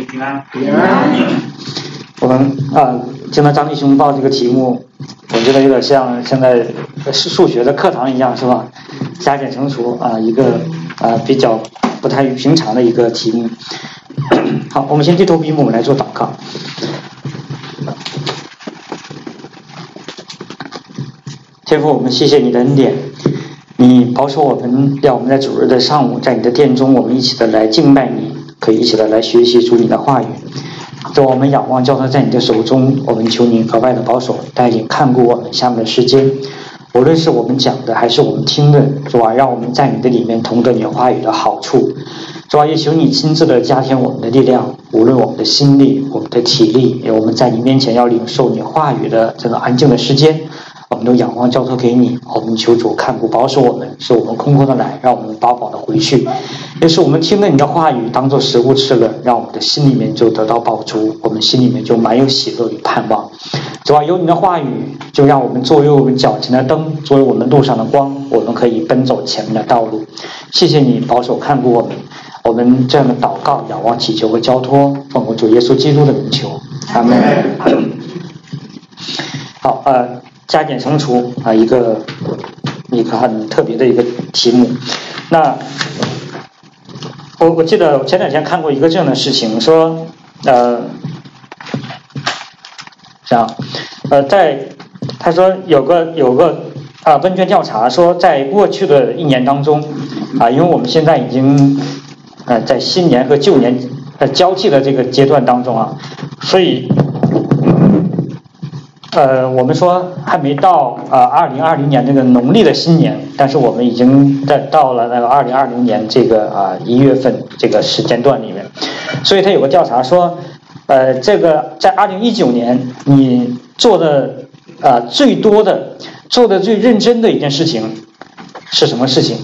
平安。 平安。 我们听到张弟兄报这个题目，我觉得有点像现在数学的课堂一样，是吧？加减乘除一个比较不太平常的一个题目。好，我们先低头闭目，我们来做祷告。天父，我们谢谢你的恩典，你保守我们，让我们在主日的上午，在你的殿中，我们一起的来敬拜你，可以一起的来学习主你的话语。主，我们仰望交托在你的手中，我们求你格外的保守带领看顾我们下面的时间，无论是我们讲的还是我们听的，主啊，让我们在你的里面同得你话语的好处。主啊，也求你亲自的加添我们的力量，无论我们的心力、我们的体力，我们在你面前要领受你话语的这个安静的时间，我们都仰望交托给你。我们求主看顾保守我们，使我们空空的来，让我们饱饱的回去。也是我们听了你的话语当作食物吃了，让我们的心里面就得到饱足，我们心里面就满有喜乐与盼望。主啊，有你的话语，就让我们作为我们脚前的灯，作为我们路上的光，我们可以奔走前面的道路。谢谢你保守看顾我们，我们这样的祷告、仰望、祈求和交托，奉我主耶稣基督的名求，阿们。好，加减乘除一个很特别的一个题目。那我记得我前两天看过一个这样的事情，说他说有个问卷调查说，在过去的一年当中因为我们现在已经在新年和旧年交替的这个阶段当中所以我们说还没到2020年那个农历的新年，但是我们已经到了那个2020年这个1月份这个时间段里面。所以他有个调查说这个在2019年你做的最多的做的最认真的一件事情是什么事情？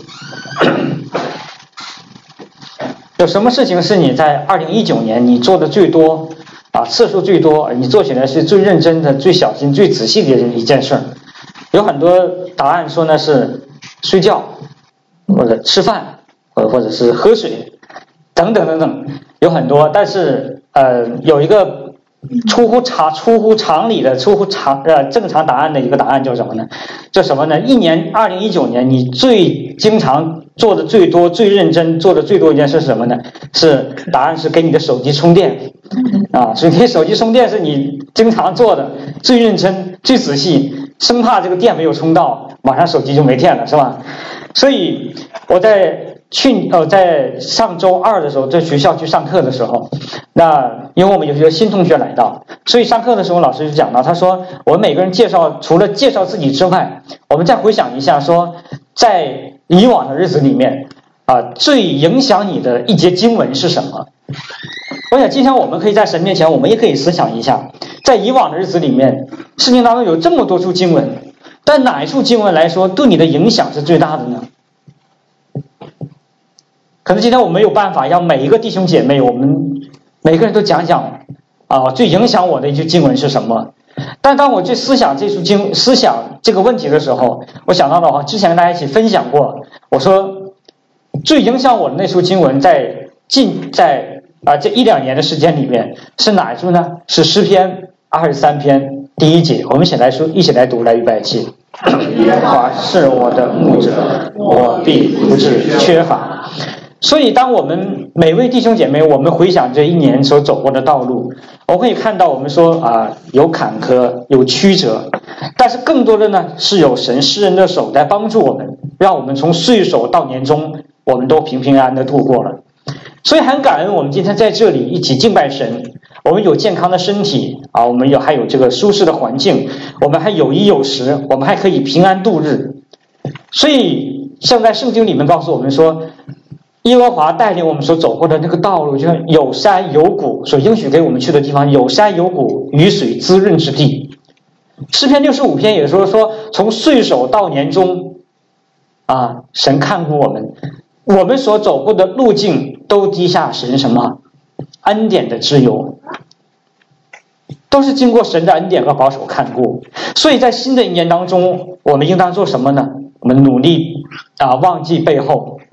有什么事情是你在2019年你做的最多次数最多，你做起来是最认真的、最小心、最仔细的一件事？有很多答案说呢是睡觉，或者吃饭，或者是喝水，等等等等，有很多。但是有一个出乎常理的、正常答案的一个答案叫什么呢？叫什么呢？2019年你最经常做的最多、最认真做的最多一件事是什么呢？答案是给你的手机充电所以你手机充电是你经常做的最认真、最仔细，生怕这个电没有充到，马上手机就没电了，是吧？所以我在上周二的时候在学校去上课的时候，那因为我们有些新同学来到，所以上课的时候老师就讲到，他说我们每个人除了介绍自己之外，我们再回想一下说在以往的日子里面最影响你的一节经文是什么？我想今天我们可以在神面前，我们也可以思想一下，在以往的日子里面，圣经当中有这么多处经文，但哪一处经文来说对你的影响是最大的呢？可能今天我们没有办法让每一个弟兄姐妹，我们每个人都讲讲最影响我的一句经文是什么。但当我去思想这个问题的时候，我想到的话，之前跟大家一起分享过，我说最影响我的那处经文在这1-2年的时间里面是哪一处呢？是诗篇23篇第1节，我们一起来读，来预备起。耶和华是我的牧者，我必不致缺乏。所以当我们每位弟兄姐妹，我们回想这一年所走过的道路，我可以看到我们说有坎坷，有曲折，但是更多的呢是有神施恩的手在帮助我们，让我们从岁首到年终，我们都平平安安的度过了。所以很感恩我们今天在这里一起敬拜神，我们有健康的身体我们还有这个舒适的环境，我们还有衣有食，我们还可以平安度日。所以像在圣经里面告诉我们说，耶和华带领我们所走过的那个道路，就是有山有谷，所应许给我们去的地方，有山有谷，雨水滋润之地。诗篇65篇也说从岁首到年终神看顾我们，我们所走过的路径都滴下神什么恩典的脂油，都是经过神的恩典和保守看顾。所以在新的一年当中，我们应当做什么呢？我们努力忘记背后，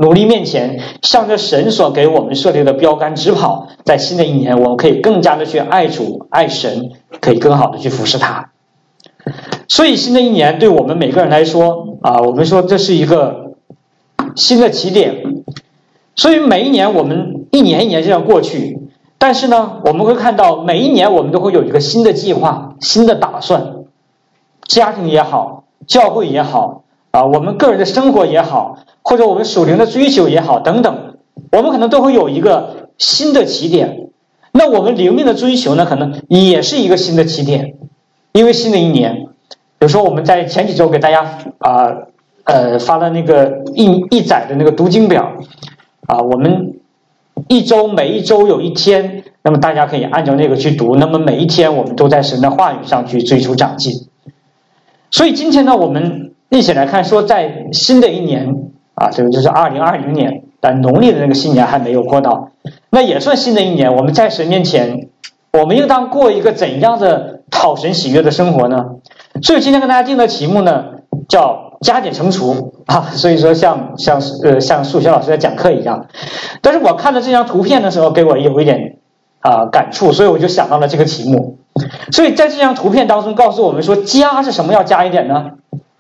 努力面前，向着神所给我们设立的标杆直跑。在新的一年，我们可以更加的去爱主爱神，可以更好的去服侍他。所以新的一年对我们每个人来说我们说这是一个新的起点。所以每一年我们一年一年这样过去，但是呢，我们会看到每一年我们都会有一个新的计划、新的打算，家庭也好，教会也好我们个人的生活也好，或者我们属灵的追求也好等等，我们可能都会有一个新的起点。那我们灵命的追求呢，可能也是一个新的起点。因为新的一年，比如说我们在前几周给大家发了那个一载的那个读经表我们每一周有一天，那么大家可以按照那个去读，那么每一天我们都在神的话语上去追求长进。所以今天呢，我们一起来看说，在新的一年这个就是2020年，但农历的那个新年还没有过到，那也算新的一年。我们在神面前，我们应当过一个怎样的讨神喜悦的生活呢？所以今天跟大家定的题目呢，叫加减乘除所以说像数学老师在讲课一样。但是我看到这张图片的时候，给我有一点感触，所以我就想到了这个题目。所以在这张图片当中告诉我们说，加是什么要加一点呢？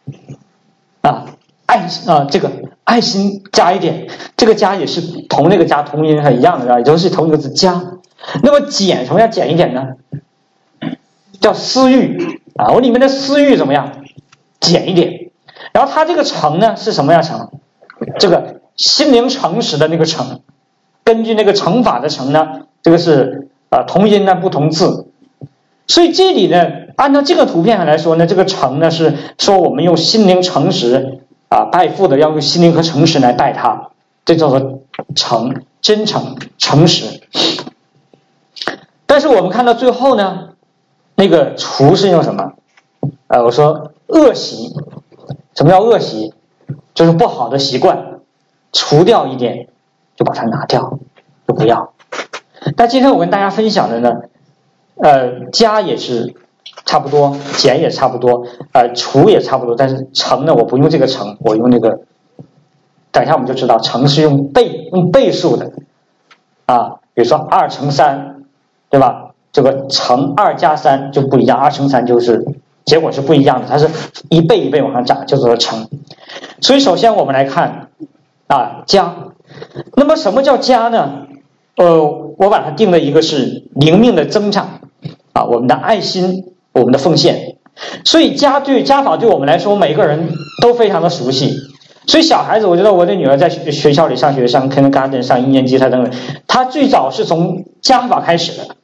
这个爱心加一点，这个加也是同那个加同音是一样的，也都是同一个字加。那么减什么要减一点呢？叫私欲我里面的私欲怎么样？减一点。然后它这个乘呢是什么样乘？这个心灵诚实的那个乘，根据那个乘法的乘呢，这个是同音呢不同字。所以这里呢，按照这个图片上来说呢，这个乘呢是说我们用心灵诚实拜父的，要用心灵和诚实来拜他，这叫做诚，真诚诚实。但是我们看到最后呢，那个除是用什么我说恶习。什么叫恶习？就是不好的习惯，除掉一点就把它拿掉，就不要。但今天我跟大家分享的呢加也是差不多，减也差不多除也差不多，但是乘呢我不用这个乘，我用那个，等一下我们就知道乘是用倍数的比如说2乘3，对吧？这个乘2加3就不一样，2乘3就是结果是不一样的，它是一倍一倍往上涨，叫做乘。所以首先我们来看加。那么什么叫加呢？我把它定了一个是灵命的增长我们的爱心，我们的奉献。所以加法对我们来说每个人都非常的熟悉。所以小孩子，我觉得我的女儿在学校里上学，上 kindergarten 上1年级，她最早是从加法开始的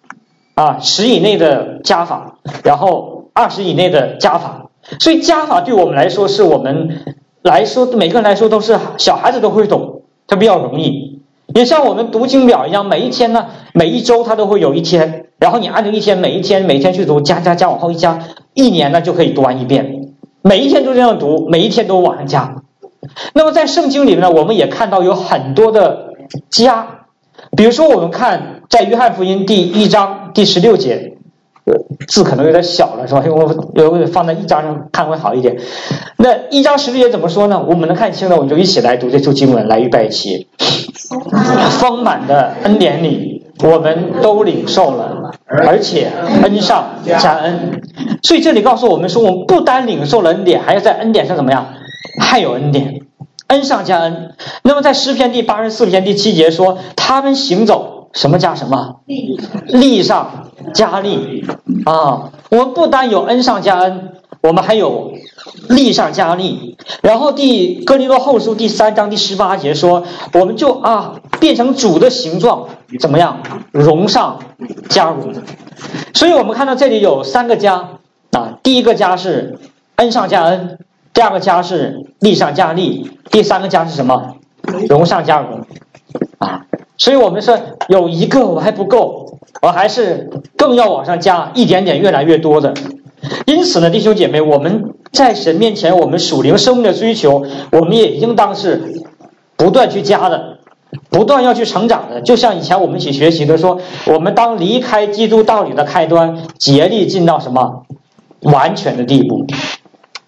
10以内的加法，然后20以内的加法。所以加法对我们来说，是我们来说每个人来说都是小孩子都会懂，它比较容易。也像我们读经表一样，每一天呢，每一周它都会有一天，然后你按照一天每一天去读，加往后一加，一年呢就可以读完一遍，每一天都这样读，每一天都往上加。那么在圣经里面呢，我们也看到有很多的加。比如说我们看在约翰福音第1章第16节，字可能有点小了是吧？我放在1章上看会好一点。那1章16节怎么说呢？我们能看清了，我们就一起来读这处经文，来预备起。丰满的恩典里我们都领受了，而且恩上加恩。所以这里告诉我们说，我们不单领受了恩典，还要在恩典上怎么样？还有恩典，恩上加恩。那么在诗篇第84篇第7节说，他们行走什么加什么？力上加力我们不单有恩上加恩，我们还有力上加力。然后哥林多后书第3章第18节说，我们就变成主的形状，怎么样？荣上加荣。所以我们看到这里有3个加第一个加是恩上加恩，第二个加是力上加力，第三个加是什么？荣上加荣所以我们说有一个我还不够，我还是更要往上加一点点，越来越多的。因此呢，弟兄姐妹，我们在神面前，我们属灵生命的追求，我们也应当是不断去加的，不断要去成长的。就像以前我们一起学习的说，我们当离开基督道理的开端，竭力进到什么完全的地步。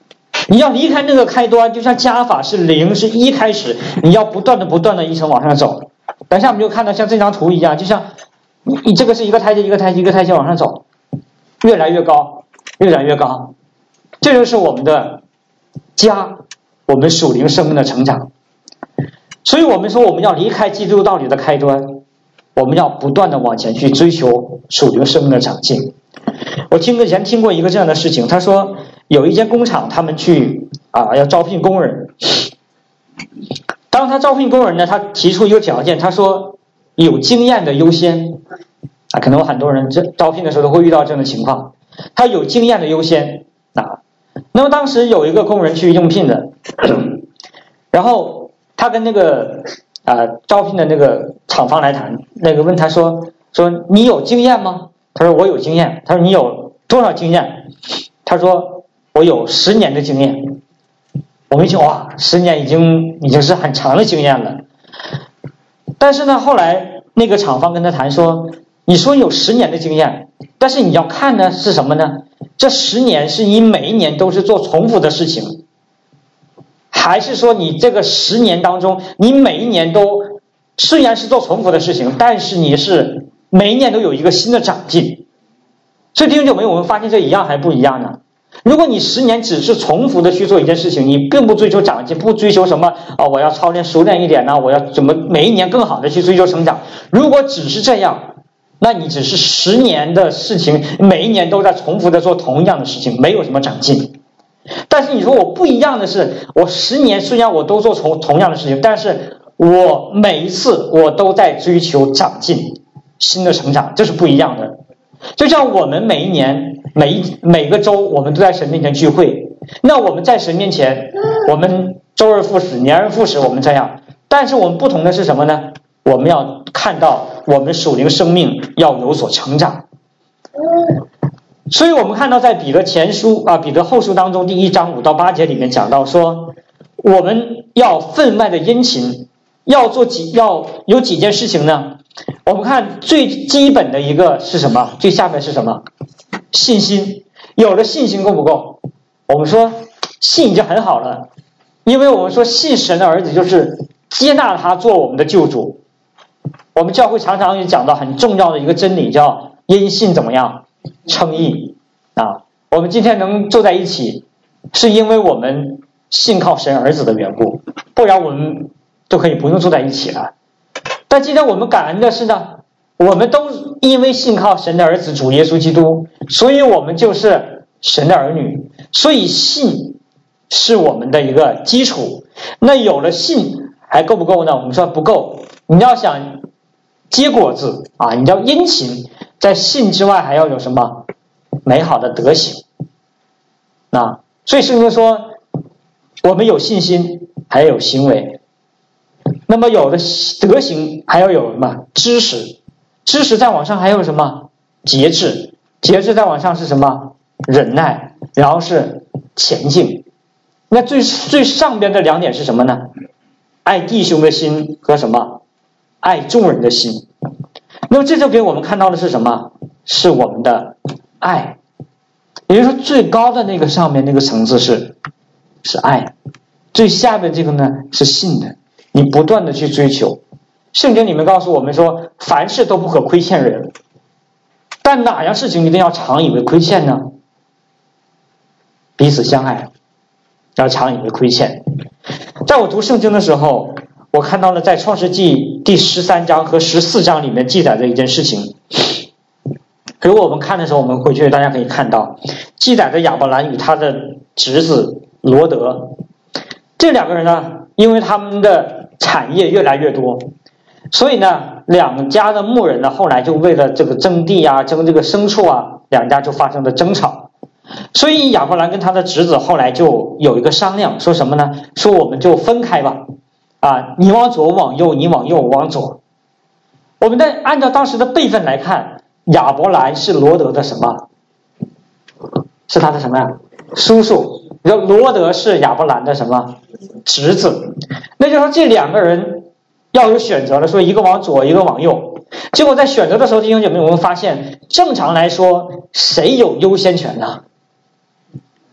你要离开那个开端，就像加法是0是1开始，你要不断的一层往上走。等一下我们就看到像这张图一样，就像你这个是一个台阶一个台阶一个台阶往上走，越来越高，越来越高。这就是我们的我们属灵生命的成长。所以我们说我们要离开基督道理的开端，我们要不断的往前去追求属灵生命的长进。我以前听过一个这样的事情，他说有一间工厂，他们去要招聘工人。当他招聘工人呢，他提出一个条件，他说有经验的优先。可能很多人招聘的时候都会遇到这样的情况，他有经验的优先。那么当时有一个工人去应聘的，然后他跟那个招聘的那个厂方来谈，那个问他说你有经验吗？他说我有经验。他说你有多少经验？他说我有10年的经验。我们一听，哇，10年已经是很长的经验了。但是呢，后来那个厂方跟他谈说，你说有10年的经验，但是你要看的是什么呢？这10年是你每一年都是做重复的事情，还是说你这个10年当中，你每一年都虽然是做重复的事情，但是你是每一年都有一个新的长进？所以弟兄姊妹，我们发现这一样还不一样呢？如果你10年只是重复的去做一件事情，你并不追求长进，不追求什么我要操练熟练一点呢，我要怎么每一年更好的去追求成长。如果只是这样，那你只是10年的事情，每一年都在重复的做同样的事情，没有什么长进。但是你说我不一样的是，我10年虽然我都做同样的事情，但是我每一次我都在追求长进，新的成长，这是不一样的。就像我们每一年每个周我们都在神面前聚会，那我们在神面前，我们周而复始，年而复始，我们这样。但是我们不同的是什么呢？我们要看到我们属灵生命要有所成长。所以我们看到在彼得前书彼得后书当中第1章5到8节里面讲到说，我们要分外的殷勤，要有几件事情呢？我们看最基本的一个是什么？最下面是什么？信心。有了信心够不够？我们说信已经很好了，因为我们说信神的儿子就是接纳他做我们的救主。我们教会常常也讲到很重要的一个真理，叫因信怎么样称义我们今天能坐在一起，是因为我们信靠神儿子的缘故，不然我们都可以不用坐在一起了。但今天我们感恩的是呢，我们都因为信靠神的儿子主耶稣基督，所以我们就是神的儿女。所以信是我们的一个基础。那有了信还够不够呢？我们说不够。你要想结果子你要殷勤，在信之外还要有什么？美好的德行。所以圣经说我们有信心还要有行为，那么有了德行还要有什么？知识。知识再往上还有什么？节制。节制再往上是什么？忍耐。然后是前进。那最上边的2点是什么呢？爱弟兄的心和什么？爱众人的心。那么这就给我们看到的是什么？是我们的爱。也就是说最高的那个上面那个层次是爱，最下面这个呢是信的，你不断的去追求。圣经里面告诉我们说，凡事都不可亏欠人，但哪样事情一定要常以为亏欠呢？彼此相爱，要常以为亏欠。在我读圣经的时候，我看到了在创世纪第13章和14章里面记载的一件事情。如果我们看的时候，我们回去大家可以看到记载着亚伯兰与他的侄子罗德。这2个人呢，因为他们的产业越来越多，所以呢2家的牧人呢后来就为了这个争地争这个牲畜2家就发生了争吵。所以亚伯兰跟他的侄子后来就有一个商量，说什么呢？说我们就分开吧你往左我往右，你往右我往左。我们按照当时的辈分来看，亚伯兰是罗德的什么？是他的什么呀？叔叔。罗德是亚伯兰的什么？侄子。那就是说这2个人要有选择了，说一个往左一个往右。结果在选择的时候，弟兄姐妹，我们发现正常来说谁有优先权呢？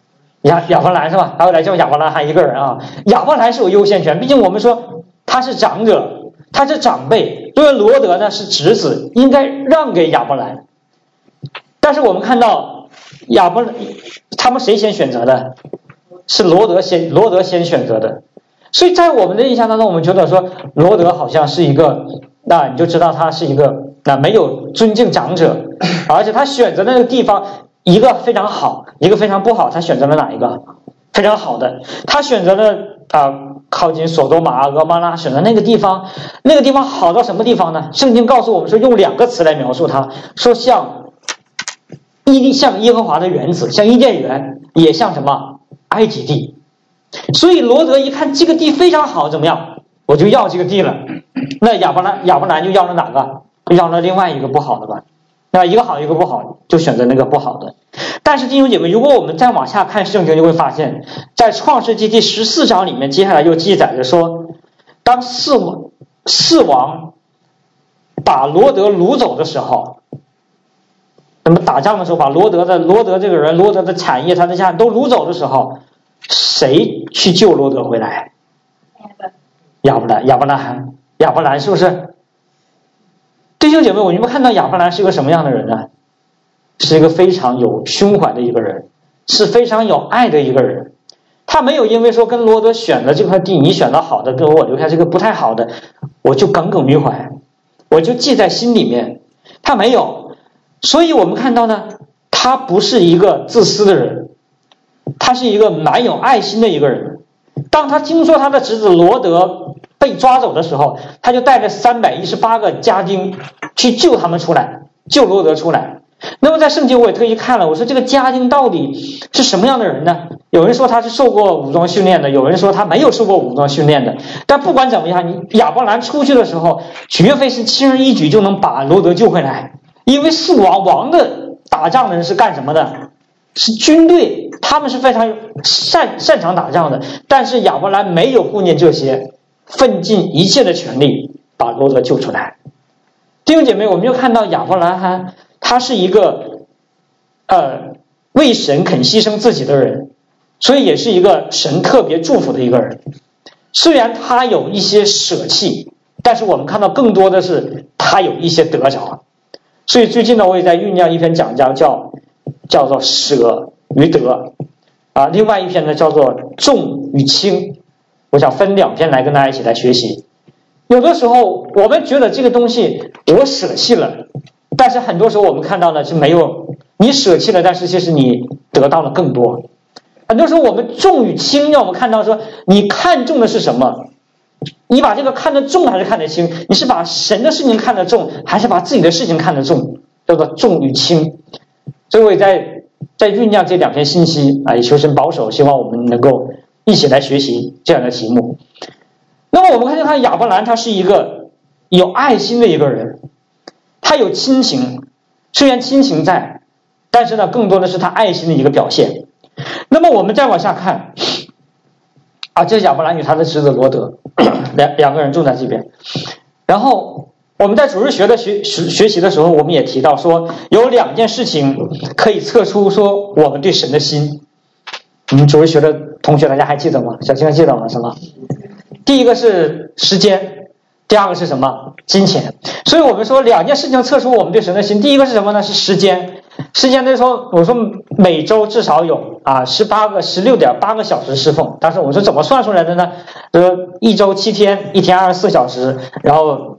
亚伯兰是吧？还有来叫亚伯拉罕一个人啊，亚伯兰是有优先权，毕竟我们说他是长者，他是长辈，因为罗德呢是侄子，应该让给亚伯兰。但是我们看到他们谁先选择的？是罗德先选择的。所以在我们的印象当中，我们觉得说罗德好像是一个，那你就知道他是一个没有尊敬长者，而且他选择的那个地方，一个非常好，一个非常不好。他选择了哪一个？非常好的，他选择了靠近索多玛、俄摩拉，选择那个地方。那个地方好到什么地方呢？圣经告诉我们说，用2个词来描述它，说像耶和华的园子，像伊甸园，也像什么埃及地。所以罗德一看这个地非常好，怎么样？我就要这个地了。那亚伯兰就要了哪个？就要了另外一个不好的吧。那一个好一个不好，就选择那个不好的。但是弟兄姐妹，如果我们再往下看圣经，就会发现在创世纪第14章里面，接下来又记载着说，当四王把罗德掳走的时候，那么打仗的时候把罗德这个人、罗德的产业、他的家人都掳走的时候，谁去救罗德回来？亚伯兰是不是？弟兄姐妹，我们看到亚伯兰是一个什么样的人呢？是一个非常有胸怀的一个人，是非常有爱的一个人。他没有因为说跟罗德选了这块地，你选了好的，跟我留下这个不太好的，我就耿耿于怀，我就记在心里面。他没有。所以我们看到呢，他不是一个自私的人，他是一个蛮有爱心的一个人。当他听说他的侄子罗德被抓走的时候，他就带着318个家丁去救他们出来，救罗德出来。那么在圣经我也特意看了，我说这个家丁到底是什么样的人呢？有人说他是受过武装训练的，有人说他没有受过武装训练的。但不管怎么样，亚伯兰出去的时候绝非是轻而易举就能把罗德救回来，因为四王的打仗的人是干什么的？是军队，他们是非常擅长打仗的。但是亚伯兰没有顾念这些，奋尽一切的全力把罗德救出来。弟兄姐妹，我们就看到亚伯兰他是一个为神肯牺牲自己的人，所以也是一个神特别祝福的一个人。虽然他有一些舍弃，但是我们看到更多的是他有一些得着。所以最近呢，我也在酝酿一篇讲章，叫做舍与得另外一篇呢叫做重与轻。我想分2篇来跟大家一起来学习。有的时候我们觉得这个东西我舍弃了，但是很多时候我们看到呢是没有，你舍弃了，但是其实你得到了更多。很多时候我们重与轻，让我们看到说你看重的是什么，你把这个看得重还是看得轻，你是把神的事情看得重还是把自己的事情看得重，叫做重与轻。所以我也在酝酿这2篇信息也求神保守，希望我们能够一起来学习这样的题目。那么我们看见亚伯兰他是一个有爱心的一个人，他有亲情，虽然亲情在，但是呢更多的是他爱心的一个表现。那么我们再往下看这是亚伯兰与他的侄子罗德两个人住在这边。然后我们在主日学的学习的时候，我们也提到说有2件事情可以测出说我们对神的心。我们主日学的同学大家还记得吗？小青还记得吗？什么？第一个是时间，第二个是什么？金钱。所以我们说2件事情测出我们对神的心。第一个是什么呢？是时间。时间那时候我说每周至少有16.8个小时侍奉。但是我说怎么算出来的呢？一周7天，一天24小时，然后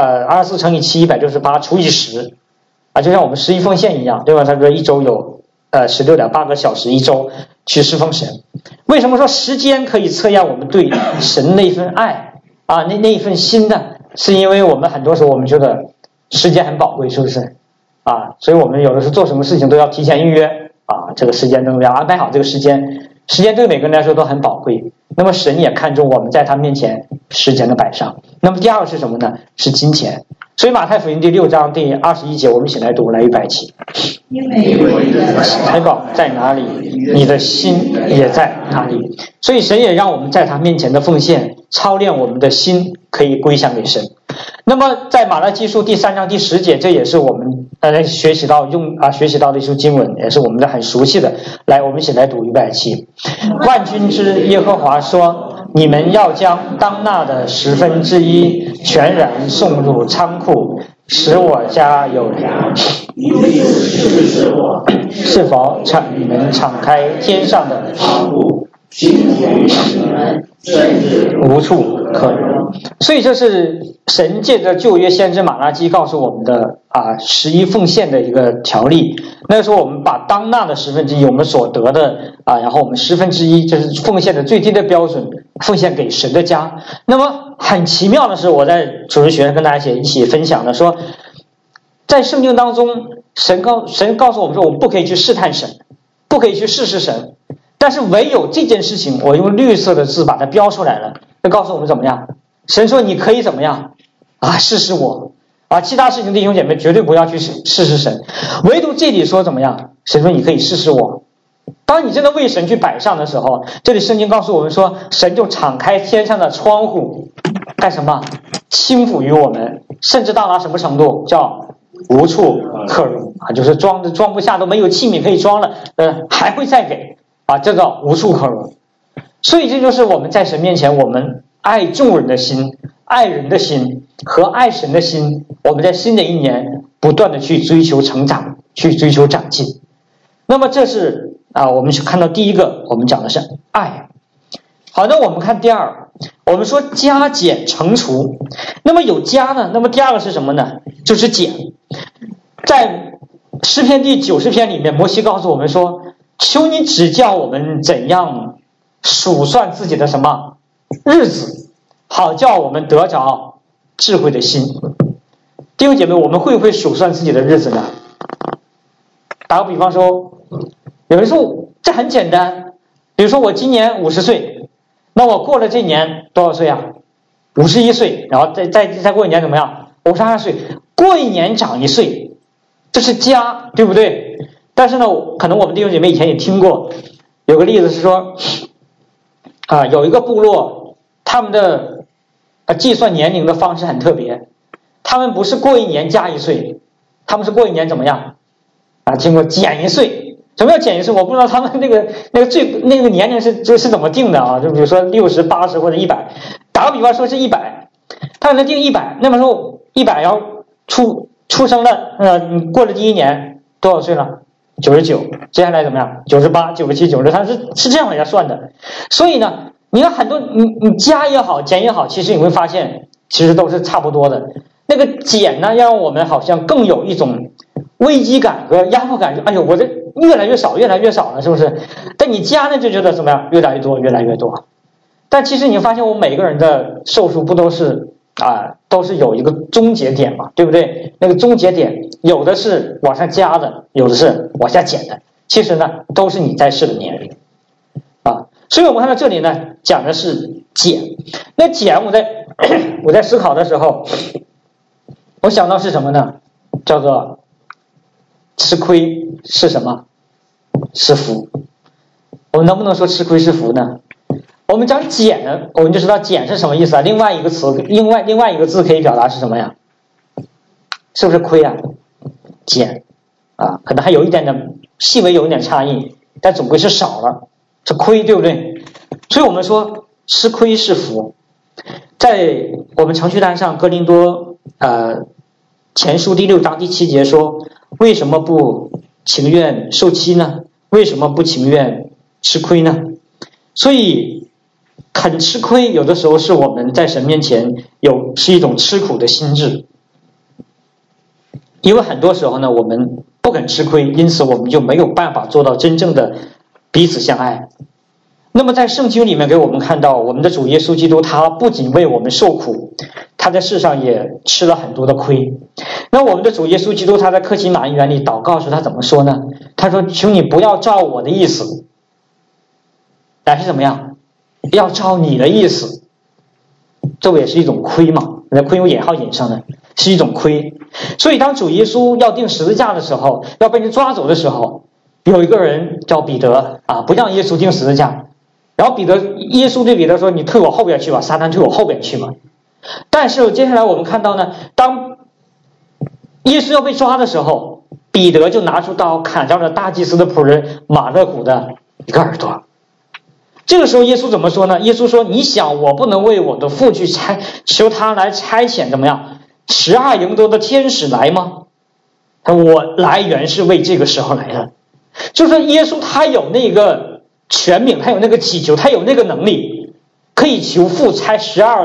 24乘以7 168除以10就像我们11奉献一样，对吧？他说一周有16.8个小时一周去侍奉神。为什么说时间可以测验我们对神那一份爱那一份心呢？是因为我们很多时候我们觉得时间很宝贵，是不是所以我们有的时候做什么事情都要提前预约这个时间都要安排好这个时间。时间对每个人来说都很宝贵，那么神也看重我们在他面前时间的摆上。那么第二个是什么呢？是金钱。所以马太福音第6章第21节，我们一起来读，来预备起。因为财宝在哪里，你的心也在哪里。所以神也让我们在他面前的奉献操练我们的心可以归向给神。 那么在马拉基书第3章第10节，这也是我们学习到的一处经文，也是我们的很熟悉的。来，我们一起来读170。万军之耶和华说，你们要将当纳的1/10全然送入仓库，使我家有粮。是否你们敞开天上的窗户，无处可容。所以这是神借着旧约先知马拉基告诉我们的11奉献的一个条例。那时候我们把当纳的1/10，我们所得的然后我们1/10，这是奉献的最低的标准，奉献给神的家。那么很奇妙的是，我在主日学跟大家一起分享的说，在圣经当中，神告诉我们说，我们不可以去试探神，不可以去试试神，但是唯有这件事情，我用绿色的字把它标出来了，就告诉我们怎么样。神说你可以怎么样试试我其他事情弟兄姐妹绝对不要去试试神，唯独这里说怎么样，神说你可以试试我。当你真的为神去摆上的时候，这里圣经告诉我们说，神就敞开天上的窗户，干什么？倾覆于我们，甚至到达什么程度？叫无处可容就是装不下，都没有器皿可以装了，还会再给这叫无处可容。所以这就是我们在神面前，我们爱众人的心、爱人的心和爱神的心，我们在新的一年不断的去追求成长，去追求长进。那么这是我们看到第一个，我们讲的是爱。好，那我们看第二，我们说加减乘除。那么有加呢，那么第二个是什么呢？就是减。在诗篇第90篇里面，摩西告诉我们说，求你指教我们怎样数算自己的什么日子，好叫我们得着智慧的心。弟兄姐妹，我们会不会数算自己的日子呢？打个比方说，有人说这很简单，比如说我今年50岁，那我过了这年多少岁51岁，然后再过一年怎么样？52岁，过一年长1岁，这是加，对不对？但是呢，可能我们弟兄姐妹以前也听过，有个例子是说有一个部落，他们的计算年龄的方式很特别，他们不是过一年加1岁，他们是过一年怎么样经过减1岁。什么叫减1岁？我不知道他们那个年龄是怎么定的就比如说60、80或者100，打个比方说是100，他可能定100，那么说100要出生了，你过了第一年多少岁了？99，接下来怎么样？98、97、93，是这样往下算的。所以呢，你看很多你加也好，减也好，其实你会发现其实都是差不多的。那个减呢，让我们好像更有一种危机感和压迫感，哎呦，我这越来越少了，是不是？但你加呢，就觉得怎么样？越来越多。但其实你发现，我们每个人的寿数不都是有一个终结点嘛，对不对？那个终结点有的是往上加的，有的是往下减的，其实呢都是你在世的年龄所以我们看到这里呢讲的是减。那减我在思考的时候，我想到是什么呢？叫做吃亏是什么？是福。我们能不能说吃亏是福呢？我们讲减，我们就知道减是什么意思另外一个字可以表达是什么呀？是不是亏减可能还有一点点细微有一点差异，但总归是少了，是亏，对不对？所以我们说吃亏是福。在我们程序单上，哥林多前书第6章第7节说，为什么不情愿受欺呢？为什么不情愿吃亏呢？所以肯吃亏有的时候是我们在神面前是一种吃苦的心智。因为很多时候呢，我们不肯吃亏，因此我们就没有办法做到真正的彼此相爱。那么在圣经里面给我们看到，我们的主耶稣基督他不仅为我们受苦，他在世上也吃了很多的亏。那我们的主耶稣基督他在客西马尼园里祷告时他怎么说呢？他说，求你不要照我的意思，乃是怎么样？要照你的意思。这也是一种亏嘛，亏有引号引上的，是一种亏。所以当主耶稣要钉十字架的时候，要被人抓走的时候，有一个人叫彼得不让耶稣钉十字架。然后耶稣对彼得说，你退我后边去吧，撒旦退我后边去吧。 但是接下来我们看到呢，当耶稣要被抓的时候，彼得就拿出刀砍掉了大祭司的仆人马勒古的一个耳朵。这个时候耶稣怎么说呢？耶稣说，你想我不能为我的父去求他来差遣怎么样12营多的天使来吗？我来原是为这个时候来的。就是说耶稣他有那个权柄，他有那个祈求，他有那个能力，可以求父差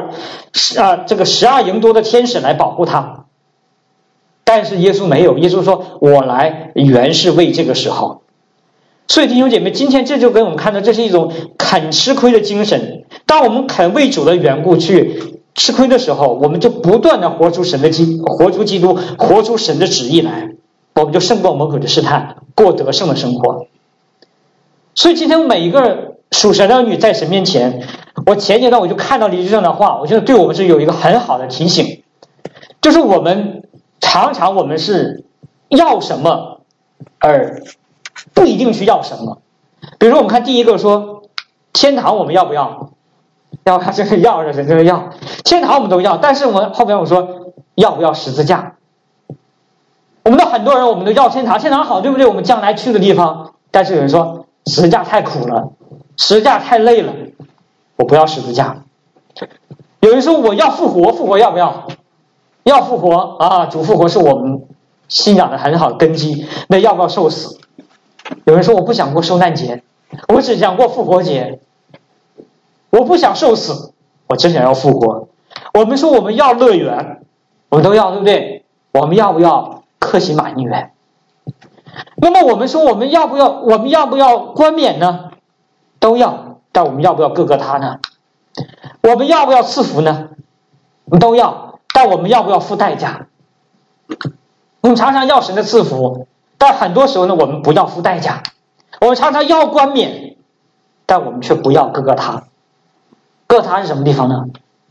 12营多的天使来保护他。但是耶稣没有，耶稣说我来原是为这个时候。所以弟兄姐妹，今天这就给我们看到，这是一种肯吃亏的精神。当我们肯为主的缘故去吃亏的时候，我们就不断的活出基督，活出神的旨意来，我们就胜过魔鬼的试探，过得胜的生活。所以今天每一个属神的儿女在神面前，我前阶段我就看到了一句这样的话，我觉得对我们是有一个很好的提醒，就是我们常常我们是要什么而不一定去要什么。比如说我们看第一个说天堂我们要不要？要，这是要，这是要。天堂我们都要，但是我们后边我说要不要十字架？我们的很多人我们都要天堂，天堂好，对不对？我们将来去的地方。但是有人说十字架太苦了，十字架太累了，我不要十字架。有人说我要复活，复活要不要？要复活啊！主复活是我们信仰的很好的根基。那要不要受死？有人说我不想过受难节，我只想过复活节。我不想受死，我只想要复活。我们说我们要乐园，我们都要，对不对？我们要不要克西马尼园？那么我们说我们要不要冠冕呢？都要。但我们要不要各个他呢？我们要不要赐福呢？我们都要。但我们要不要付代价？我们常常要神的赐福，但很多时候呢，我们不要付代价。我们常常要冠冕，但我们却不要各个他。各他是什么地方呢？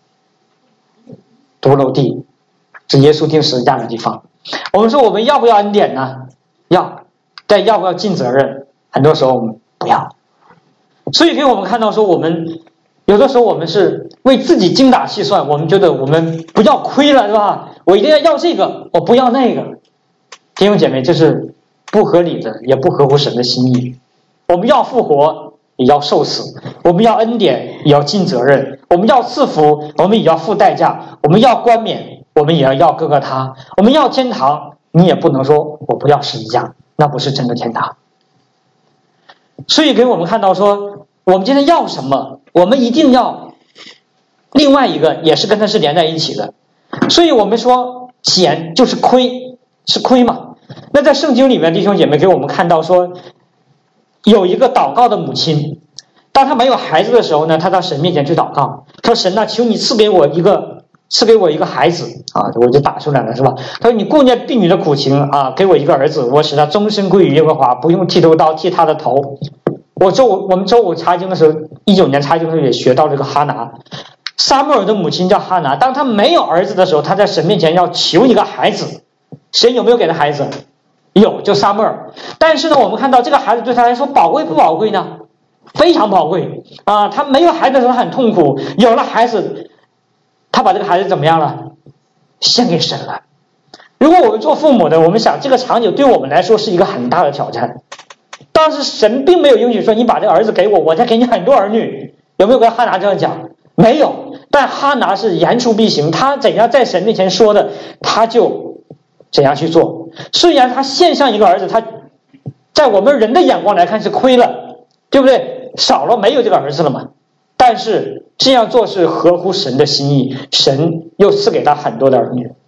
独楼地，是耶稣钉十字架的地方。我们说我们要不要恩典呢？要。但要不要尽责任？很多时候我们不要。所以给我们看到说，我们有的时候我们是为自己精打细算，我们觉得我们不要亏了，是吧？我一定要这个，我不要那个。弟兄姐妹，这是不合理的，也不合乎神的心意。我们要复活，也要受死；我们要恩典，也要尽责任；我们要赐福，我们也要付代价；我们要冠冕，我们也要各个他；我们要天堂，你也不能说我不要十字架，那不是真的天堂。所以给我们看到说，我们今天要什么，我们一定要另外一个也是跟它是连在一起的。所以我们说钱就是亏，是亏嘛。那在圣经里面，弟兄姐妹给我们看到说，有一个祷告的母亲，当她没有孩子的时候呢，她到神面前去祷告，她说神啊，求你赐给我一个孩子啊，我就打出来了，是吧？他说你顾念婢女的苦情啊，给我一个儿子，我使他终身归于耶和华，不用剃头刀剃他的头。我们周五查经的时候，19年查经的时候也学到这个哈拿，撒母耳的母亲叫哈拿，当他没有儿子的时候，他在神面前要求一个孩子，神有没有给他孩子？有，就撒母耳。但是呢，我们看到这个孩子对他来说宝贵不宝贵呢？非常宝贵啊！他没有孩子的时候很痛苦，有了孩子，他把这个孩子怎么样了？献给神了。如果我们做父母的，我们想这个场景对我们来说是一个很大的挑战。当时神并没有允许说你把这个儿子给我，我再给你很多儿女。有没有跟哈拿这样讲？没有。但哈拿是言出必行，他怎样在神面前说的，他就怎样去做。虽然他献上一个儿子，他在我们人的眼光来看是亏了，对不对？少了，没有这个儿子了嘛。但是这样做是合乎神的心意，神又赐给他很多的儿女。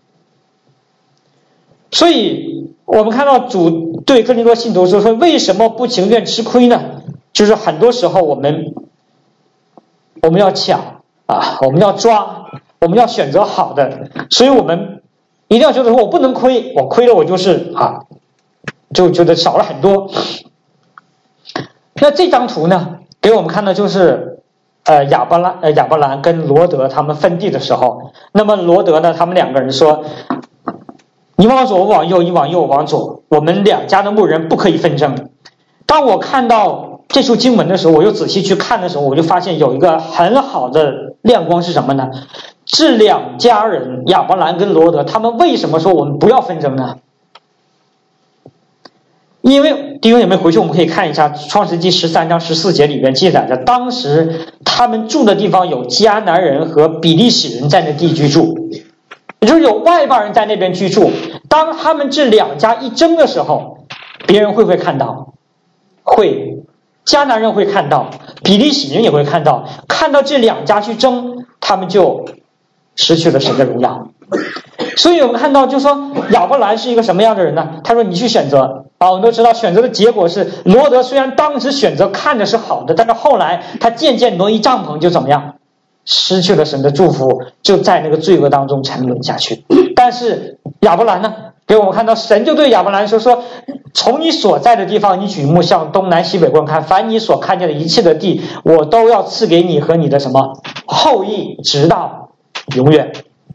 所以我们看到主对哥林多信徒说，为什么不情愿吃亏呢？就是很多时候我们要抢啊，我们要抓，我们要选择好的，所以我们一定要觉得说我不能亏，我亏了我就是就觉得少了很多。那这张图呢，给我们看的就是亚伯兰跟罗德他们分地的时候，那么罗德呢，他们两个人说，你往左我往右，你往右我往左，我们两家的牧人不可以纷争。当我看到这处经文的时候，我又仔细去看的时候，我就发现有一个很好的亮光是什么呢？ 这两家人亚伯兰跟罗德，他们为什么说我们不要纷争呢？因为弟兄姐妹回去我们可以看一下创世纪13章14节里面记载着，当时他们住的地方有迦南人和比利洗人在那地居住，也就是有外邦人在那边居住。当他们这两家一争的时候，别人会不会看到？会，迦南人会看到，比利洗人也会看到，看到这两家去争，他们就失去了神的荣耀。所以我们看到就说亚伯兰是一个什么样的人呢？他说你去选择啊，我们都知道选择的结果是罗德虽然当时选择看的是好的，但是后来他渐渐挪移帐篷就怎么样，失去了神的祝福，就在那个罪恶当中沉沦下去。但是亚伯兰呢，给我们看到神就对亚伯兰说从你所在的地方，你举目向东南西北观看，凡你所看见的一切的地，我都要赐给你和你的什么后裔，直到永远。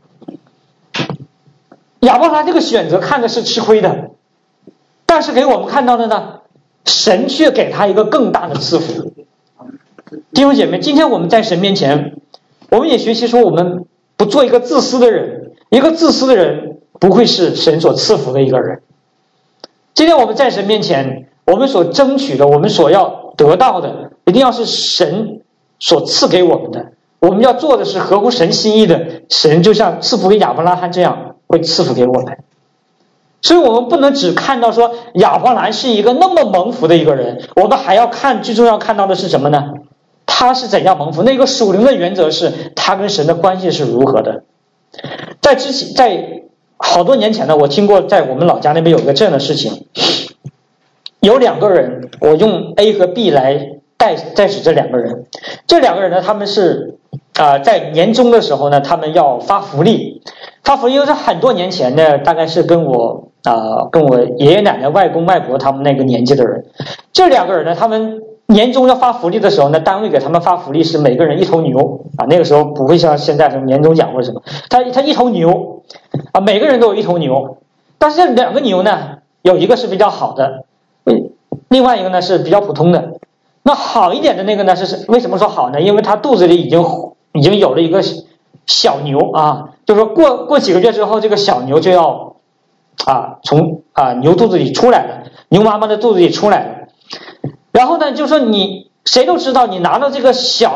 亚伯兰这个选择看的是吃亏的，但是给我们看到的呢，神却给他一个更大的赐福。弟兄姐妹，今天我们在神面前，我们也学习说我们不做一个自私的人，一个自私的人不会是神所赐福的一个人。今天我们在神面前，我们所争取的，我们所要得到的，一定要是神所赐给我们的。我们要做的是合乎神心意的，神就像赐福给亚伯拉罕这样会赐福给我们。所以我们不能只看到说亚伯兰是一个那么蒙福的一个人，我们还要看，最重要看到的是什么呢？他是怎样蒙福？那个属灵的原则是他跟神的关系是如何的。在好多年前呢，我听过在我们老家那边有一个这样的事情，有两个人，我用 A 和 B 来代指这两个人。这两个人呢，他们是在年终的时候呢，他们要发福利，因为是很多年前呢，大概是跟我爷爷奶奶、外公外婆他们那个年纪的人。这两个人呢，他们年终要发福利的时候呢，单位给他们发福利是每个人一头牛啊，那个时候不会像现在什么年终奖或者什么，他一头牛啊，每个人都有一头牛。但是这两个牛呢，有一个是比较好的，另外一个呢是比较普通的。那好一点的那个呢，是为什么说好呢？因为他肚子里已经有了一个小牛啊，就是说过几个月之后，这个小牛就要从牛肚子里出来了，牛妈妈的肚子里出来了。然后呢，就说你谁都知道，你拿到这个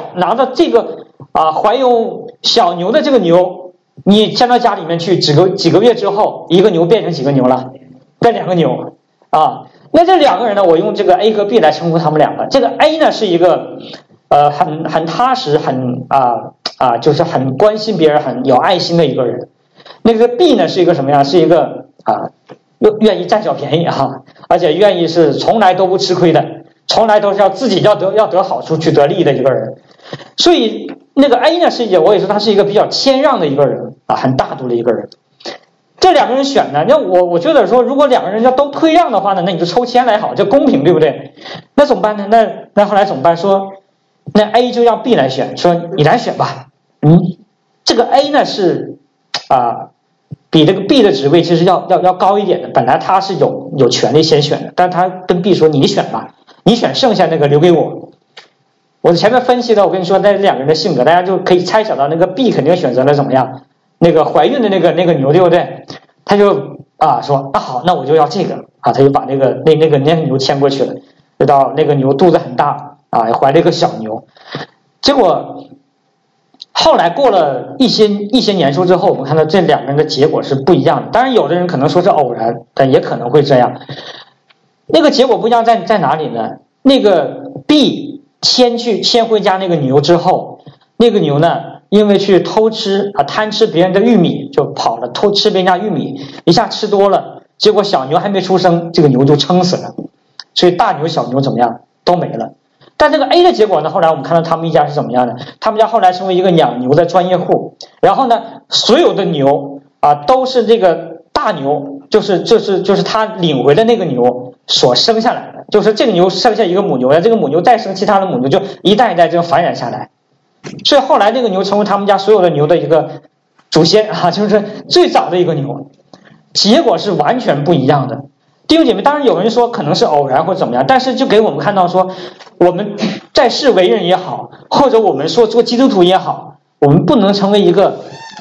怀有小牛的这个牛，你牵到家里面去，几个月之后，一个牛变成几个牛了？变两个牛啊。那这两个人呢，我用这个 A 和 B 来称呼他们两个。这个 A 呢是一个很踏实，就是很关心别人，很有爱心的一个人。那个 B 呢是一个什么样？是一个愿意占小便宜而且愿意是从来都不吃亏的，从来都是要自己要得好处去得利的一个人。所以那个 A 呢我也说他是一个比较谦让的一个人很大度的一个人。这两个人选呢，那我觉得说，如果两个人要都退让的话呢，那你就抽签来好，就公平，对不对？那怎么办呢？那后来怎么办？说那 A 就让 B 来选，说你来选吧。这个 A 呢是比这个 B 的职位其实要高一点的，本来他是有权利先选的，但他跟 B 说你选吧，你选剩下那个留给我。我前面分析的，我跟你说那两个人的性格，大家就可以猜想到那个 B 肯定选择了怎么样。那个怀孕的那个牛，对不对？他就说那好，那我就要这个他就把那个牛牵过去了，直到那个牛肚子很大怀了一个小牛。结果后来过了一些年数之后，我们看到这两个人的结果是不一样的。当然有的人可能说是偶然，但也可能会这样。那个结果不一样在哪里呢？那个 B 牵回家那个牛之后，那个牛呢因为去偷吃贪吃别人的玉米，就跑了偷吃别人家玉米，一下吃多了，结果小牛还没出生，这个牛就撑死了。所以大牛小牛怎么样都没了。但这个 A 的结果呢，后来我们看到他们一家是怎么样的？他们家后来成为一个养牛的专业户，然后呢所有的牛都是这个大牛，就是他领回的那个牛所生下来的，就是这个牛生下一个母牛，这个母牛再生其他的母牛，就一代一代这样繁衍下来。所以后来那个牛成为他们家所有的牛的一个祖先就是最早的一个牛。结果是完全不一样的。弟兄姐妹，当然有人说可能是偶然或怎么样，但是就给我们看到说，我们在世为人也好，或者我们说做基督徒也好，我们不能成为一个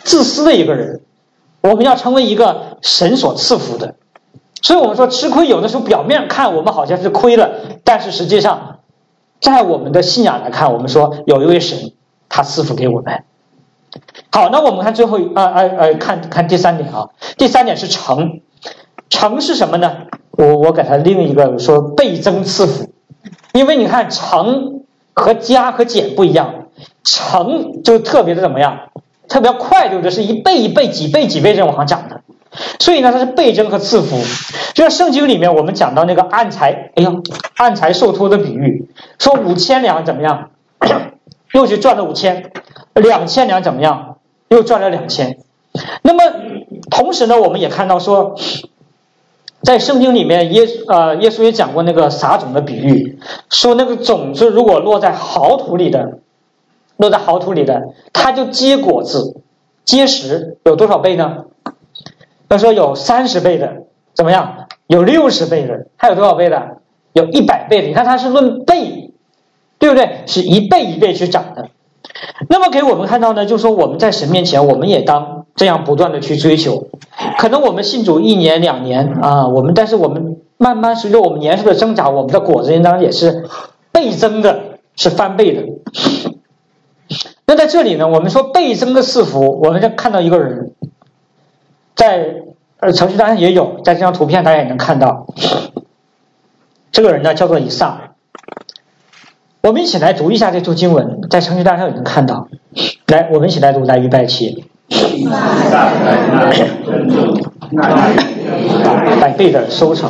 自私的一个人，我们要成为一个神所赐福的。所以我们说吃亏有的时候表面看我们好像是亏了，但是实际上在我们的信仰来看，我们说有一位神他赐福给我们。好，那我们看最后看第三点啊，第三点是成是什么呢？我给他另一个说倍增赐福。因为你看成和加和减不一样，成就特别的怎么样，特别快，对不对？是一倍一倍几倍几倍这样往上涨的，所以呢它是倍增和赐福。就像圣经里面我们讲到那个按财受托的比喻，说5000两怎么样又去赚了5000，2000两怎么样又赚了2000。那么同时呢我们也看到说在圣经里面耶稣也讲过那个撒种的比喻，说那个种子如果落在好土里的，它就结果子结实，有多少倍呢？他说有30倍的，怎么样？有60倍的，还有多少倍的？有100倍的。你看它是论倍，对不对？是一倍一倍去涨的。那么给我们看到呢，就是说我们在神面前，我们也当这样不断的去追求。可能我们信主1年2年啊，但是我们慢慢随着我们年数的增长，我们的果子应当也是倍增的，是翻倍的。那在这里呢，我们说倍增的赐福，我们在看到一个人，在程序单上也有，在这张图片大家也能看到，这个人呢叫做以撒。我们一起来读一下这处经文，在程序单上也能看到。来，我们一起来读，来预备起。100倍的收成，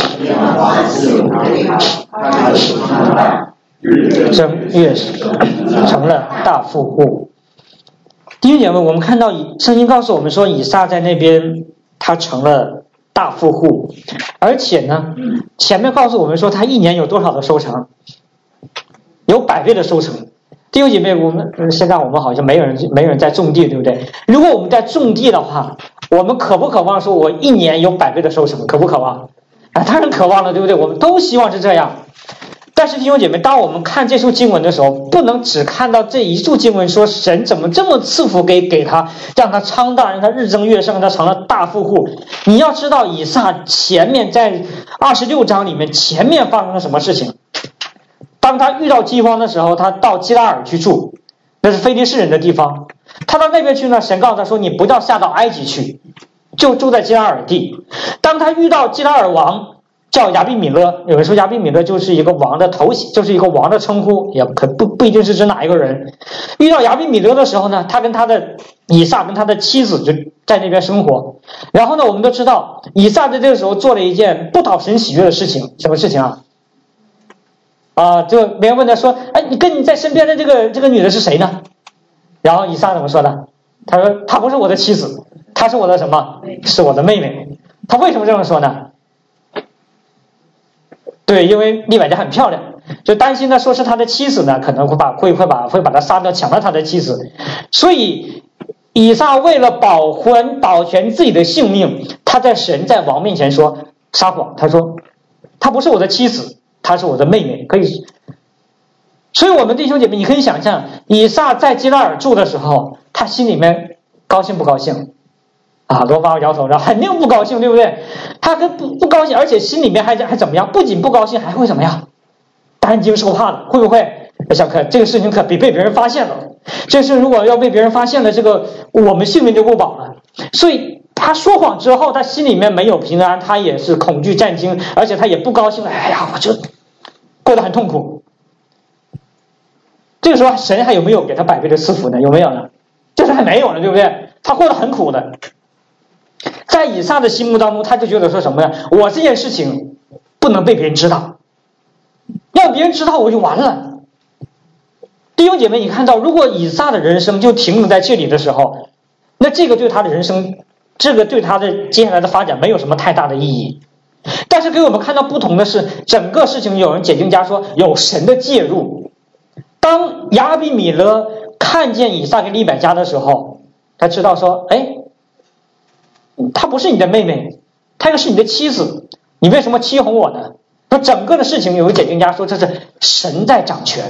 正月成了大富户。第一点，我们看到圣经告诉我们说，以撒在那边他成了大富户，而且呢，前面告诉我们说他1年有多少的收成，有100倍的收成。弟兄姐妹，现在我们好像没有人在种地，对不对？如果我们在种地的话，我们渴不渴望说我1年有100倍的收成？渴不渴望？当然渴望了，对不对？我们都希望是这样。但是弟兄姐妹，当我们看这处经文的时候，不能只看到这一处经文说神怎么这么赐福给他，让他昌大，让他日增月盛，让他成了大富户。你要知道以撒前面在26章里面前面发生了什么事情。当他遇到饥荒的时候，他到基拉尔去住，那是非利士人的地方。他到那边去呢，神告诉他说你不要下到埃及去，就住在基拉尔地。当他遇到基拉尔王叫亚比米勒，有人说亚比米勒就是一个王的头衔，就是一个王的称呼，也不一定是指哪一个人。遇到亚比米勒的时候呢，他跟他的以撒跟他的妻子就在那边生活。然后呢，我们都知道以撒在这个时候做了一件不讨神喜悦的事情。什么事情啊？就别人问他说，你跟你在身边的这个女的是谁呢？然后以撒怎么说的？他说她不是我的妻子，她是我的什么？是我的妹妹。他为什么这么说呢？对，因为利百加很漂亮，就担心他说是他的妻子呢，可能会把他杀掉，抢了他的妻子。所以以撒为了保全自己的性命，他在王面前说撒谎，他说她不是我的妻子，她是我的妹妹。可以，所以我们弟兄姐妹，你可以想象以撒在基拉尔住的时候，他心里面高兴不高兴？罗巴摇头，肯定不高兴，对不对？他不高兴，而且心里面还怎么样？不仅不高兴，还会怎么样？担惊受怕的，会不会？想看这个事情可别被别人发现了，这事如果要被别人发现了，这个我们性命就不保了。所以他说谎之后，他心里面没有平安，他也是恐惧战惊，而且他也不高兴。我就过得很痛苦。这个时候神还有没有给他100倍的赐福呢？有没有呢？就是还没有呢，对不对？他过得很苦的。在以撒的心目当中，他就觉得说什么呢？我这件事情不能被别人知道，要别人知道我就完了。弟兄姐妹，你看到如果以撒的人生就停留在这里的时候，那这个对他的人生，这个对他的接下来的发展没有什么太大的意义。但是给我们看到不同的是，整个事情有人解经家说有神的介入。当亚比米勒看见以撒跟利百加的时候，他知道说，她不是你的妹妹，她又是你的妻子，你为什么欺哄我呢？那整个的事情有个解经家说这是神在掌权，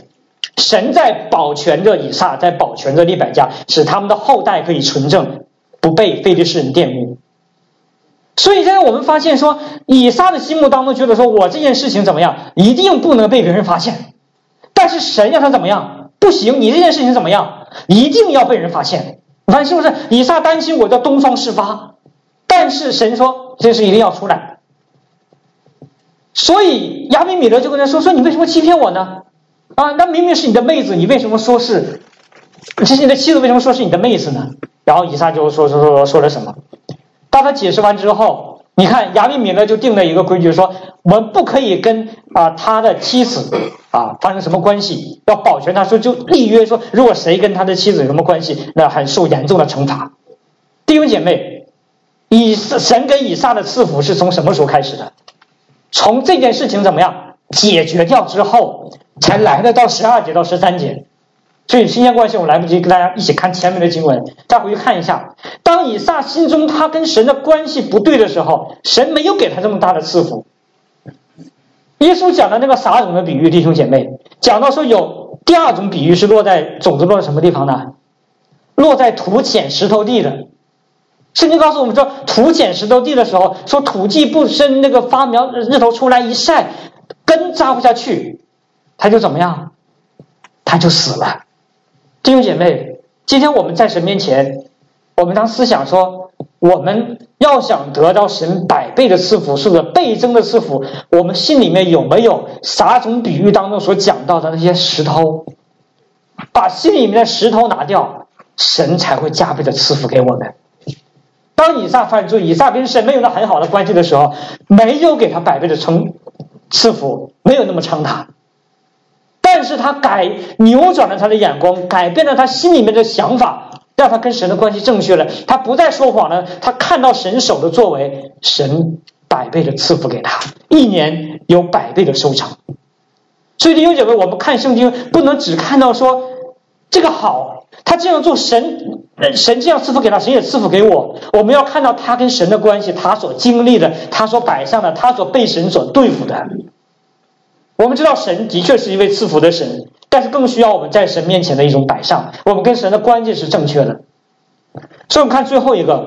神在保全着以撒，在保全着利百加，使他们的后代可以纯正，不被非利士人玷污。所以现在我们发现说，以撒的心目当中觉得说，我这件事情怎么样，一定不能被别人发现。但是神让他怎么样？不行，你这件事情怎么样？一定要被人发现。你发现是不是？以撒担心我叫东窗事发，但是神说这事一定要出来。所以亚比米勒就跟他说你为什么欺骗我呢？那明明是你的妹子，你为什么说是这是你的妻子，为什么说是你的妹子呢？然后以撒就说了什么？当他解释完之后，你看亚比米勒就定了一个规矩，说我们不可以跟他的妻子发生什么关系，要保全他，说就立约说，如果谁跟他的妻子有什么关系，那很受严重的惩罚。弟兄姐妹，神给以撒的赐福是从什么时候开始的？从这件事情怎么样解决掉之后，才来得到12节到13节。所以新鲜关系我来不及跟大家一起看前面的经文，大家回去看一下。当以撒心中他跟神的关系不对的时候，神没有给他这么大的赐福。耶稣讲的那个撒种的比喻，弟兄姐妹，讲到说有第二种比喻是种子落在什么地方呢？落在土浅石头地的。圣经告诉我们说，土浅石头地的时候，说土地不深，那个发苗日头出来一晒，根扎不下去，他就怎么样？他就死了。弟兄姐妹，今天我们在神面前，我们当思想说，我们要想得到神百倍的赐福，是不是倍增的赐福？我们心里面有没有撒种比喻当中所讲到的那些石头？把心里面的石头拿掉，神才会加倍的赐福给我们。当以撒犯罪，以撒跟神没有了很好的关系的时候，没有给他百倍的赐福，没有那么长大。但是他扭转了他的眼光，改变了他心里面的想法，让他跟神的关系正确了，他不再说谎了，他看到神手的作为，神百倍的赐福给他，1年有百倍的收成。所以弟兄姐妹，我们看圣经不能只看到说这个好，他这样做神这样赐福给他，神也赐福给我。我们要看到他跟神的关系，他所经历的，他所摆上的，他所被神所对付的。我们知道神的确是一位赐福的神，但是更需要我们在神面前的一种摆上，我们跟神的关系是正确的。所以我们看最后一个，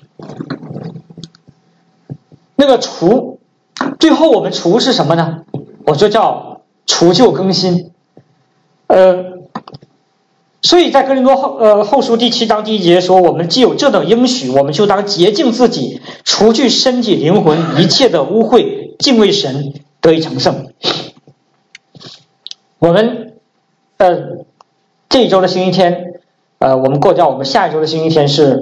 那个除，最后我们除是什么呢？我就叫除旧更新。所以在哥林多后书第7章第1节说，我们既有这等应许，我们就当洁净自己，除去身体灵魂一切的污秽，敬畏神，得以成圣。我们这一周的星期天，我们下一周的星期天是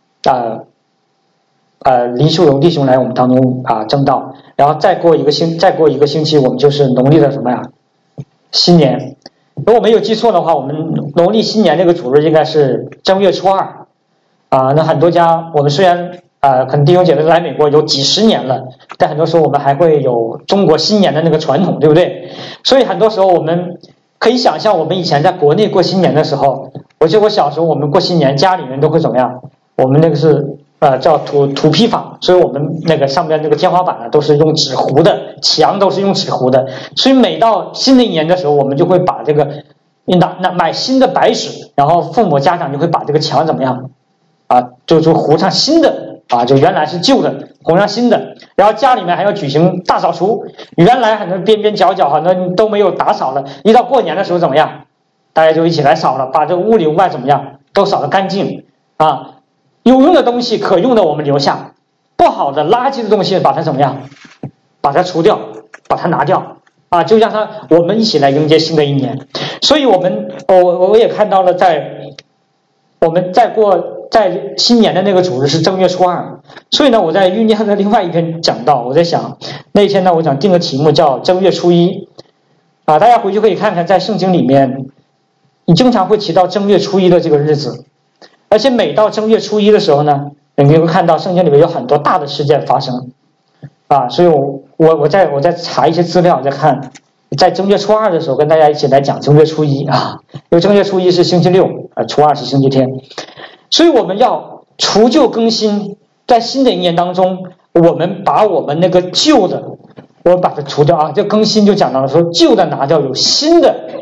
林秀荣弟兄来我们当中证道，然后再过一个星期，我们就是农历的什么呀？新年。如果我没有记错的话，我们农历新年这个主日应该是正月初2。那很多家我们虽然可能弟兄姐妹来美国有几十年了，但很多时候我们还会有中国新年的那个传统，对不对？所以很多时候我们可以想象，我们以前在国内过新年的时候，我记得我小时候我们过新年，家里面都会怎么样？我们那个是叫土坯房，所以我们那个上边那个天花板呢都是用纸糊的，墙都是用纸糊的，所以每到新的一年的时候，我们就会把这个买新的白纸，然后父母家长就会把这个墙怎么样就糊上新的就原来是旧的糊上新的，然后家里面还要举行大扫除，原来很多边边角角很多都没有打扫了，一到过年的时候怎么样？大家就一起来扫了，把这个屋里屋外怎么样都扫得干净有用的东西可用的我们留下，不好的垃圾的东西把它怎么样？把它除掉，把它拿掉就让我们一起来迎接新的一年。所以我也看到了，我们在新年的那个主日是正月初2，所以呢，我在酝酿的另外一篇讲道，我在想那天呢，我想定个题目叫正月初1大家回去可以看看，在圣经里面，你经常会提到正月初1的这个日子。而且每到正月初1的时候呢，你会看到圣经里面有很多大的事件发生所以我在查一些资料，在看在正月初2的时候跟大家一起来讲正月初1因为正月初1是星期六初2是星期天，所以我们要除旧更新，在新的一年当中，我们把我们那个旧的我把它除掉这更新就讲到了说旧的拿掉，有新的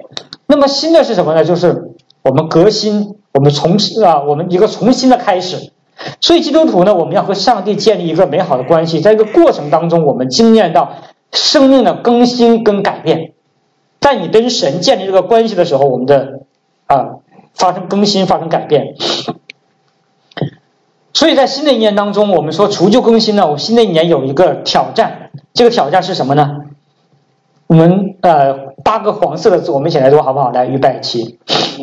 那么新的是什么呢？就是我们革新，我们一个重新的开始。所以基督徒呢，我们要和上帝建立一个美好的关系，在这个过程当中，我们经验到生命的更新跟改变。在你跟神建立这个关系的时候，我们的发生更新，发生改变。所以在新的一年当中，我们说除旧更新呢，我新的一年有一个挑战，这个挑战是什么呢？我们8个黄色的字，我们一起来做好不好？来，预备起，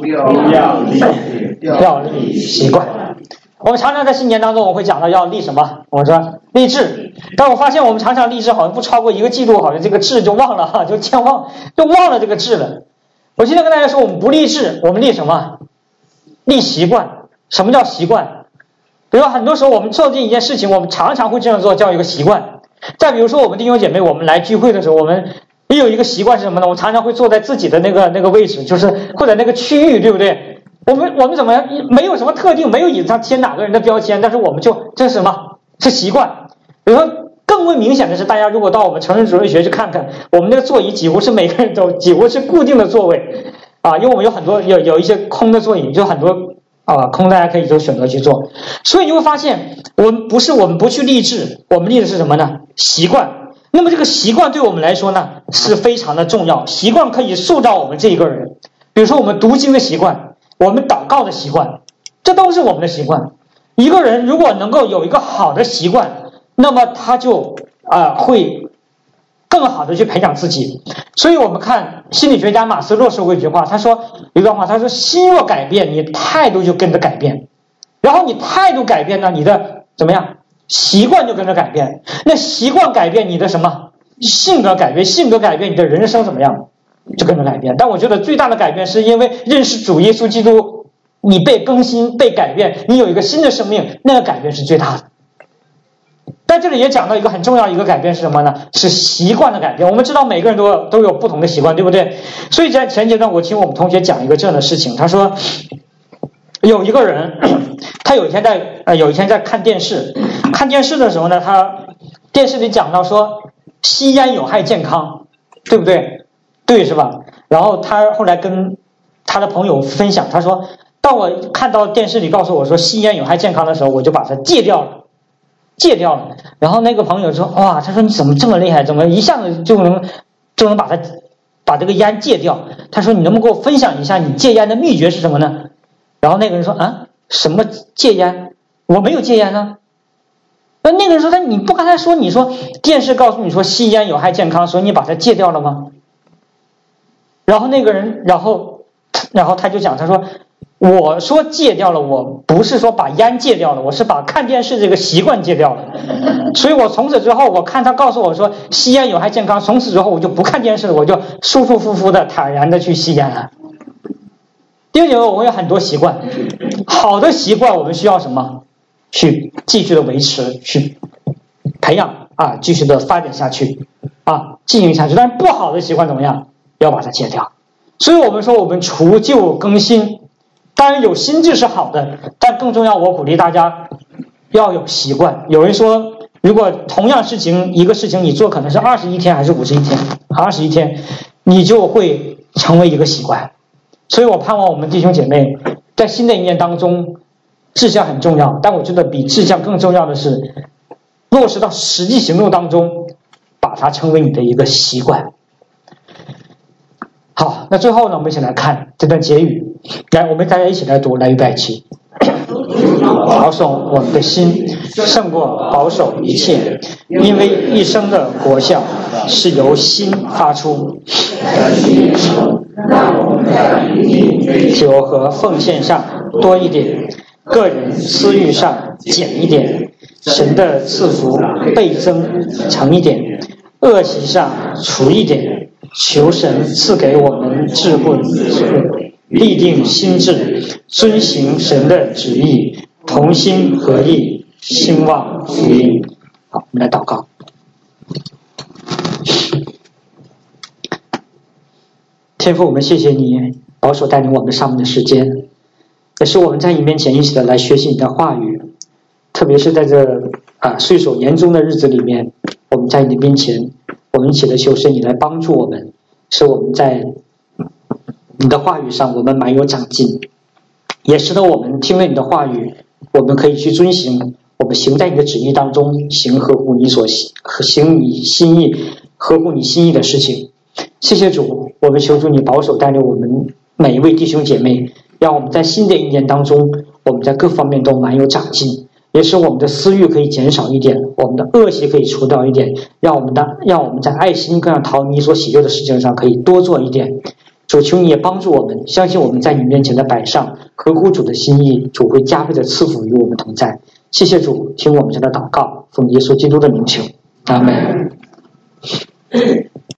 要立习惯。我们常常在新年当中，我会讲到要立什么？我说立志，但我发现我们常常立志好像不超过1个季度，好像这个志就忘了就忘了这个志了。我今天跟大家说，我们不立志，我们立什么？立习惯。什么叫习惯？比如很多时候我们做这一件事情，我们常常会这样做，叫一个习惯。再比如说我们弟兄姐妹，我们来聚会的时候，我们也有一个习惯是什么呢？我常常会坐在自己的那个位置，就是或者那个区域，对不对？我们怎么样？没有什么特定，没有隐藏贴哪个人的标签，但是我们这是什么？是习惯。比如说更为明显的是，大家如果到我们成人主任学去看看，我们那个座椅几乎是每个人都几乎是固定的座位因为我们有很多有一些空的座椅，就很多空，大家可以就选择去做。所以你会发现，我们不去立志，我们立的是什么呢？习惯。那么这个习惯对我们来说呢，是非常的重要。习惯可以塑造我们这一个人。比如说我们读经的习惯，我们祷告的习惯，这都是我们的习惯。一个人如果能够有一个好的习惯，那么他就会更好的去培养自己。所以我们看心理学家马斯洛说过一句话，他说一段话，他说心若改变，你态度就跟着改变，然后你态度改变呢，你的怎么样？习惯就跟着改变。那习惯改变，你的什么？性格改变，性格改变，你的人生怎么样？就跟着改变。但我觉得最大的改变是因为认识主耶稣基督，你被更新被改变，你有一个新的生命，那个改变是最大的。但这里也讲到一个很重要一个改变是什么呢？是习惯的改变。我们知道每个人都有不同的习惯，对不对？所以在前阶段我听我们同学讲一个这样的事情，他说有一个人他有一天在看电视的时候呢，他电视里讲到说吸烟有害健康，对不对？对，是吧？然后他后来跟他的朋友分享，他说当我看到电视里告诉我说吸烟有害健康的时候，我就把它戒掉了。然后那个朋友说哇，他说你怎么这么厉害，怎么一下子就能把这个烟戒掉？他说你能不能给我分享一下你戒烟的秘诀是什么呢？然后那个人说什么戒烟？我没有戒烟啊。那个人说你不刚才说你说电视告诉你说吸烟有害健康，所以你把它戒掉了吗？然后那个人然后他就讲，他说我说戒掉了，我不是说把烟戒掉了，我是把看电视这个习惯戒掉了。所以我从此之后，我看他告诉我说吸烟有害健康，从此之后我就不看电视了，我就舒舒服服的坦然的去吸烟了。第二点，我们有很多习惯，好的习惯我们需要什么？去继续的维持，去培养继续的发展下去进行下去。但是不好的习惯怎么样？要把它戒掉。所以我们说我们除旧更新，当然有心智是好的，但更重要，我鼓励大家要有习惯。有人说如果同样一个事情你做可能是21天还是51天，21天你就会成为一个习惯。所以我盼望我们弟兄姐妹在新的一年当中，志向很重要，但我觉得比志向更重要的是落实到实际行动当中，把它成为你的一个习惯。好，那最后呢，我们一起来看这段结语。来，我们大家一起来读，来预备起。保守我们的心胜过保守一切，因为一生的果效是由心发出。让我们在灵命追求和奉献上多一点，个人私欲上减一点，神的赐福倍增成一点，恶习上除一点，求神赐给我们智慧，立定心志，遵行神的旨意，同心合意，兴旺福音。好，我们来祷告。天父，我们谢谢你保守带领我们上面的时间，也是我们在你面前一起的来学习你的话语，特别是在这岁首年终的日子里面，我们在你的面前，我们一起的求神你来帮助我们，使我们在你的话语上我们满有长进，也使得我们听了你的话语，我们可以去遵行，我们行在你的旨意当中，行合乎你所行你心意，合乎你心意的事情。谢谢主，我们求主你保守带领我们每一位弟兄姐妹，让我们在新的一年当中，我们在各方面都满有长进，也使我们的私欲可以减少一点，我们的恶习可以除掉一点，让我们在爱心更让讨你所喜悦的事情上可以多做一点。主，求你也帮助我们，相信我们在你面前的摆上合乎主的心意，主会加倍的赐福与我们同在。谢谢主，听我们这的祷告，奉耶稣基督的名求，阿们。